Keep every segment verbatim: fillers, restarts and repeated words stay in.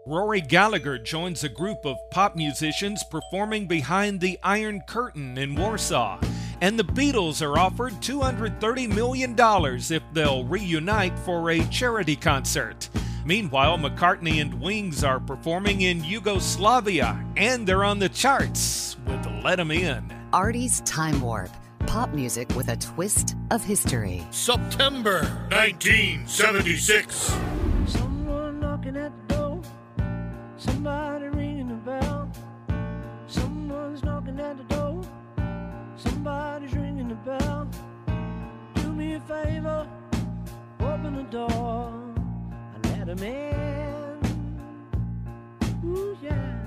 Rory Gallagher joins a group of pop musicians performing behind the Iron Curtain in Warsaw. And the Beatles are offered two hundred thirty million dollars if they'll reunite for a charity concert. Meanwhile, McCartney and Wings are performing in Yugoslavia, and they're on the charts with Let 'Em In. Artie's Time Warp. Pop music with a twist of history. September nineteen seventy-six. Someone knocking at the door. Somebody ringing the bell. Someone's knocking at the door. Somebody's ringing the bell. Do me a favor, open the door and let 'em in. Ooh, yeah.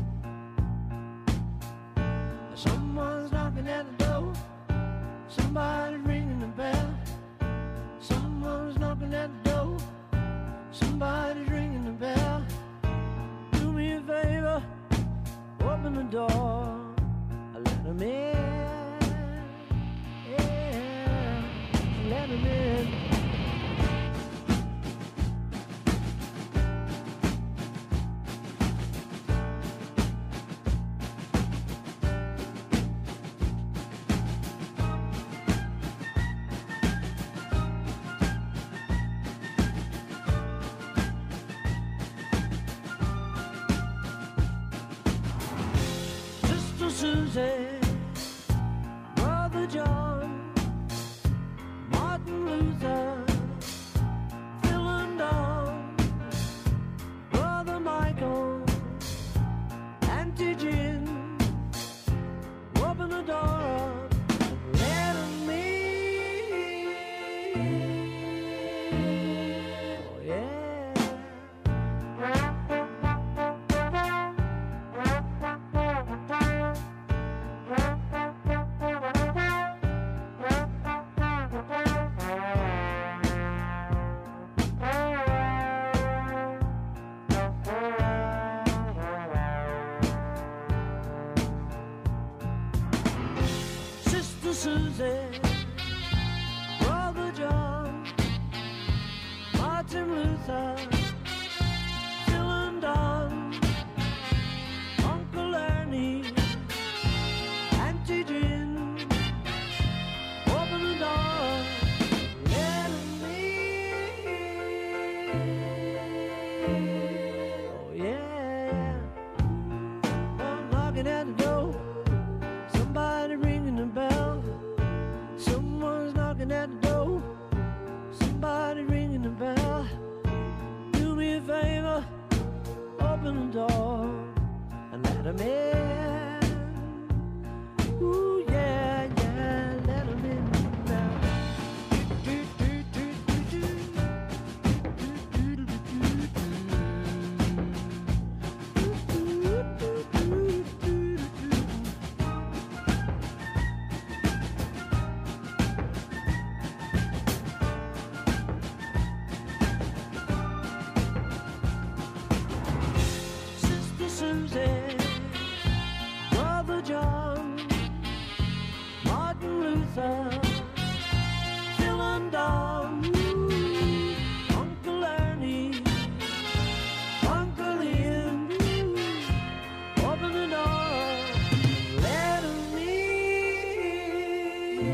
Someone's knocking at the door. Somebody's ringing the bell. Someone's knocking at the door. Somebody's ringing the bell. Do me a favor, open the door and let 'em in. Yeah, let 'em in. Susie, Brother John, Martin Luther, Phil and Don, Brother Michael, Auntie Jim, open the door up and let 'em in. Oh, yeah. Susie, Brother John, Martin Luther, Phil and Don, Uncle Ernie, Auntie Jim, open the door, let 'em in. Oh yeah, I'm knocking at the door, somebody ringing the bell. Someone's knocking at the door. Somebody ringing the bell. Do me a favor, open the door and let 'em in. Ooh yeah, yeah, let 'em in now. Do, do, do, do, do, do, do, do, Susie, Brother John, Martin Luther, Phil and Don, Uncle Ernie, Uncle Ian, open the door, let 'em in.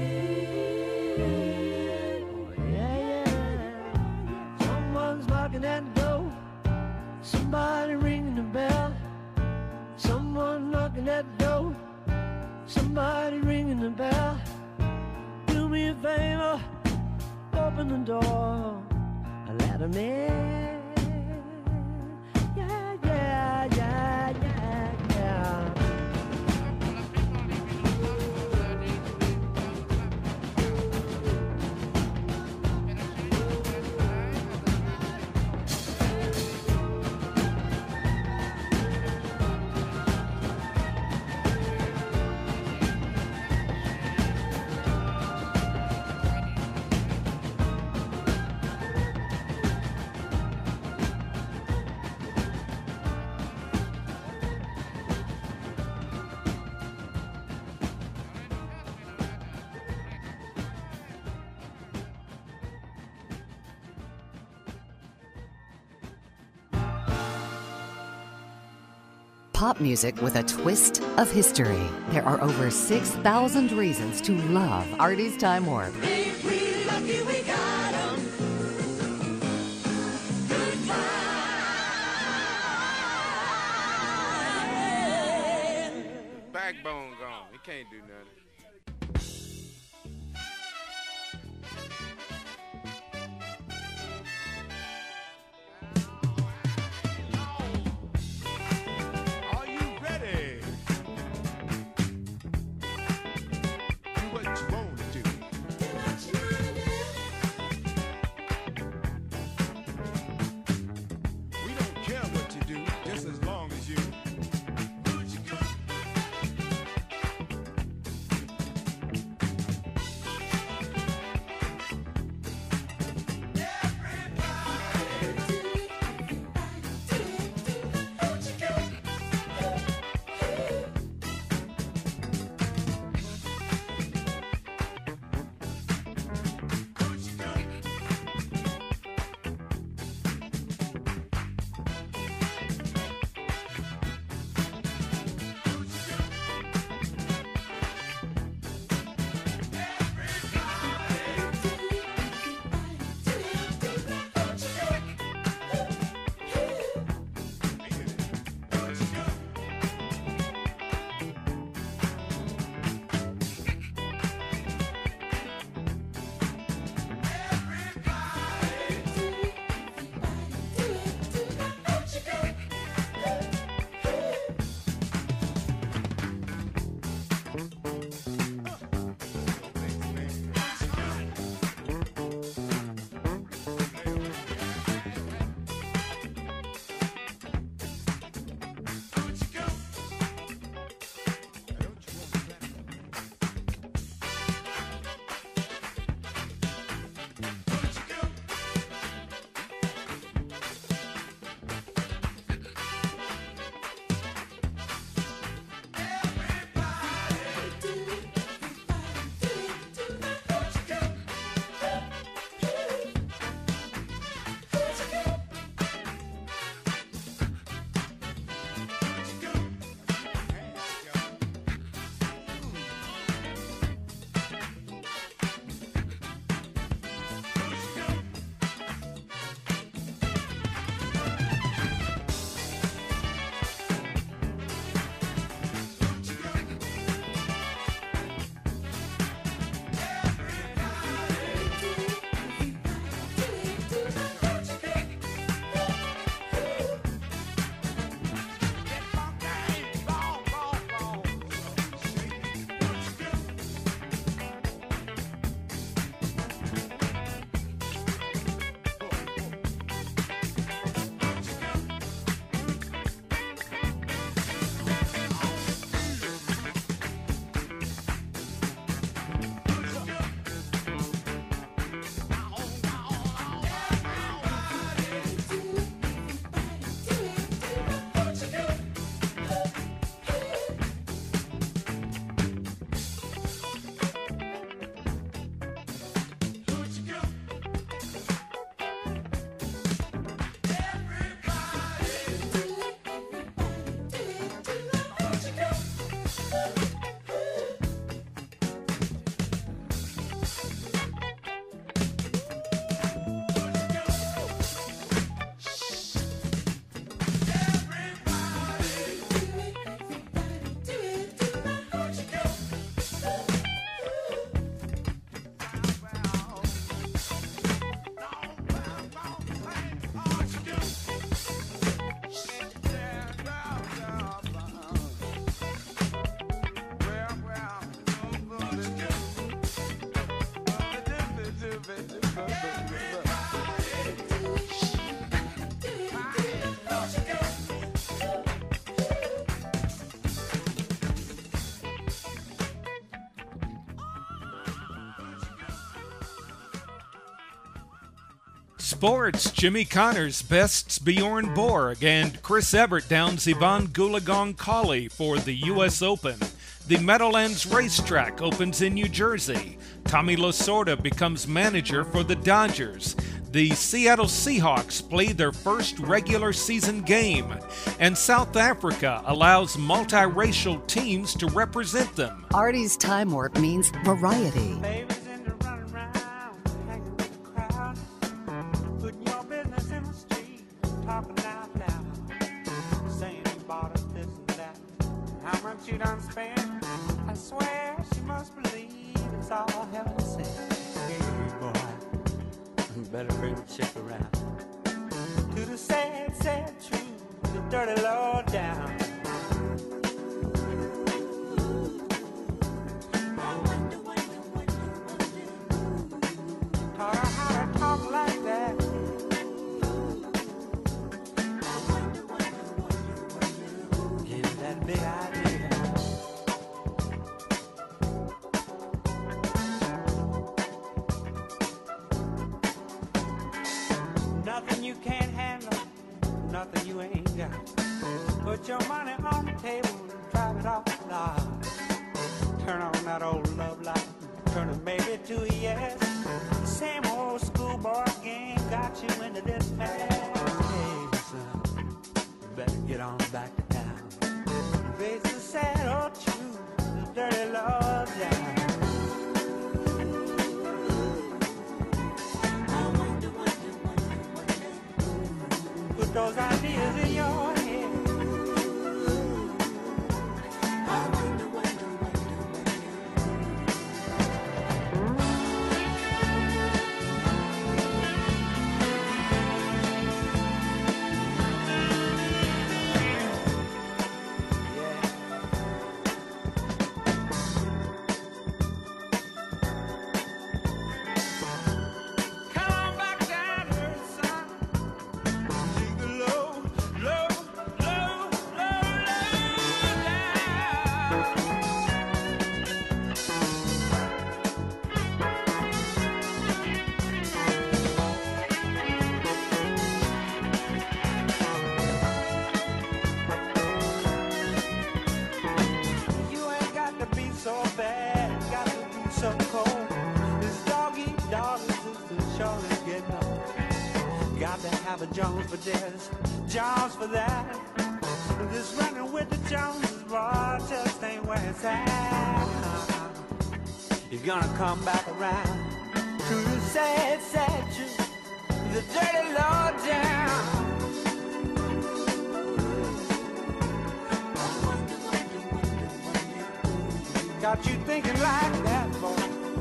Oh, yeah, yeah. Someone's knocking at the door, somebody ringing the bell. Someone knocking at the door, somebody ringing the bell. Do me a favor, open the door and let 'em in. Yeah, yeah, yeah, yeah, yeah. pop music with a twist of history. There are over six thousand reasons to love Artie's Time Warp. Backbone gone. He can't do nothing. Are you ready? Do what you want to do. We don't care what you do, just as long as you. Sports, Jimmy Connors bests Bjorn Borg, and Chris Evert downs Ivan Goolagong Collie for the U S Open. The Meadowlands Racetrack opens in New Jersey. Tommy Lasorda becomes manager for the Dodgers. the Seattle Seahawks play their first regular season game, and South Africa allows multiracial teams to represent them. Artie's Time Warp means variety. Babies in the running round, hanging with the crowd, putting your business in the street, talking out loud, saying you bought us this and that, how much you done spent. I swear she must believe it's all heaven sent. Hey boy, you better bring the chick around to the sad, sad truth, the dirty low down. Taught her how to talk like that. Gave her that big idea. Nothing you can't handle, nothing you ain't got. Put your money on the table and drive it off the lot. Turn on that old love light, turn it maybe to a yes. Same old schoolboy game got you into this mess. Hey, son, you better get on back to town. Face the sad old truth, the dirty love down. Put those ideas in your head. Jones for this, Jones for that. This running with the Joneses, boy, just ain't where it's at. You're gonna come back around to the sad, sad truth, the dirty low down. Got you thinking like that, boy.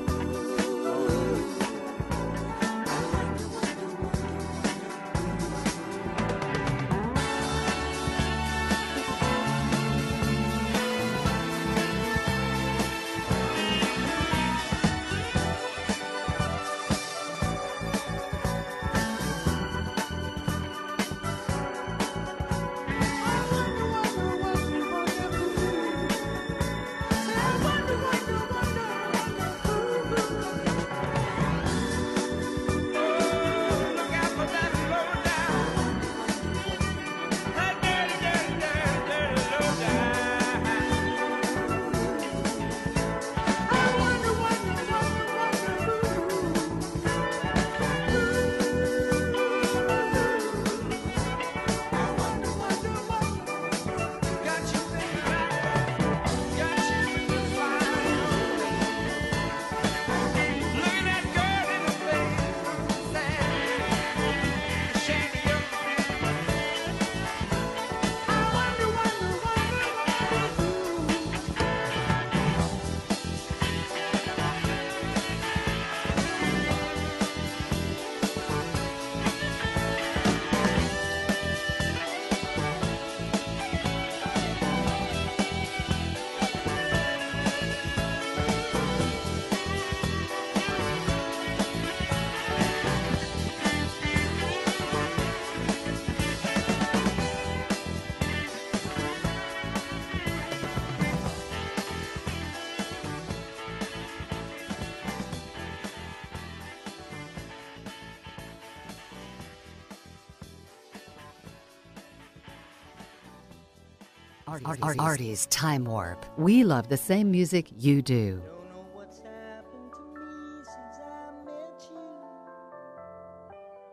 Artie's, Artie's Time Warp. We love the same music you do. Don't know what's happened to me since I met you.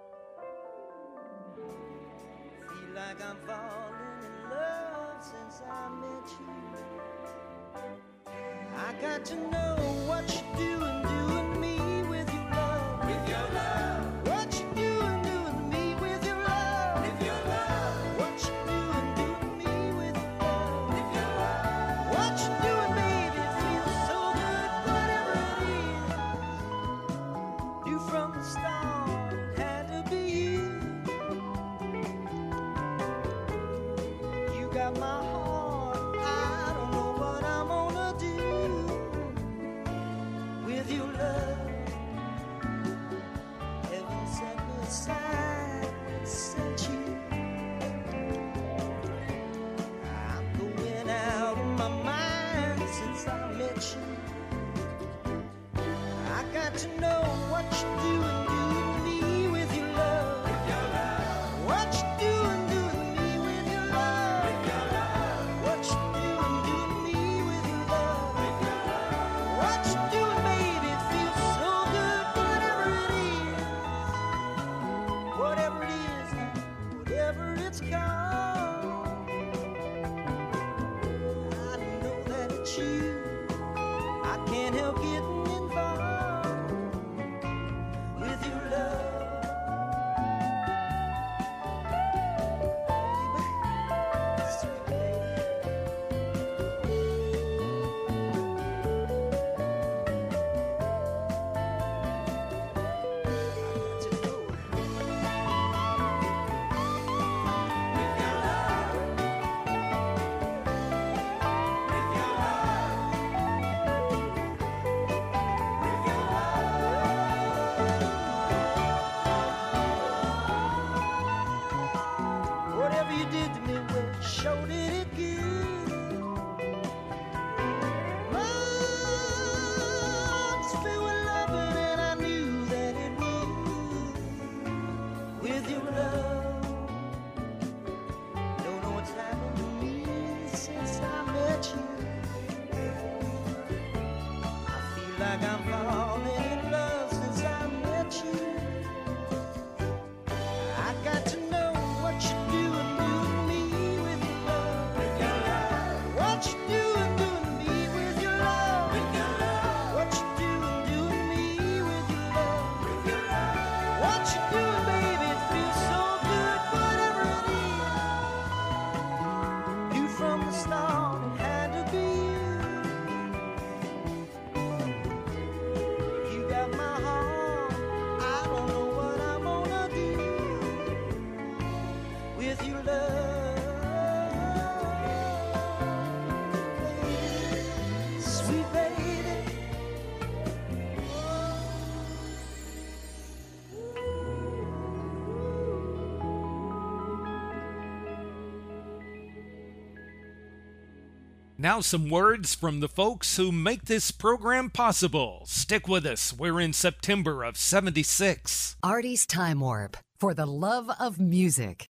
like I'm falling in love since I met you. I got to know what you're doing, doing me with your love. With your love. What you doing, doing me with your love. With your love. What you doing, doing me with your love. With your love. What you doing, baby, it feels so good, whatever it is. You from the start, it had to be you. You got my heart, I don't know what I'm gonna do with your love. Heaven set me aside, sent you. I'm going out of my mind since I met you. I got to know what you're doing, doing me with your love. With your love. What you doing, doing me with your love. With your love. What you doing, doing me with your love. With your love. What you doing, baby, it feels so good, whatever it is. Whatever it is, whatever it's called. I know that it's you. I can't help getting involved with your love. Baby, sweet baby. I got to know. With your love. With your love. With your love. Whatever you did to me, well, sure did it good. Lungs filled with loving, and I knew that it would. With your love, don't know what's happened to me since I met you. I feel like I'm falling in love since I met you. I got to know what you're doing, doing me with your love. With your love. What you doing, doing me with your love. With your love. What you doing, doing me with your love. With your love. What you doing, baby, it feels so good, whatever it is. You from the start, it had to be you. You got my heart, I don't know what I'm gonna do with your love, baby, sweet baby. Now, some words from the folks who make this program possible. Stick with us. We're in September of seventy-six. Artie's Time Warp for the love of music.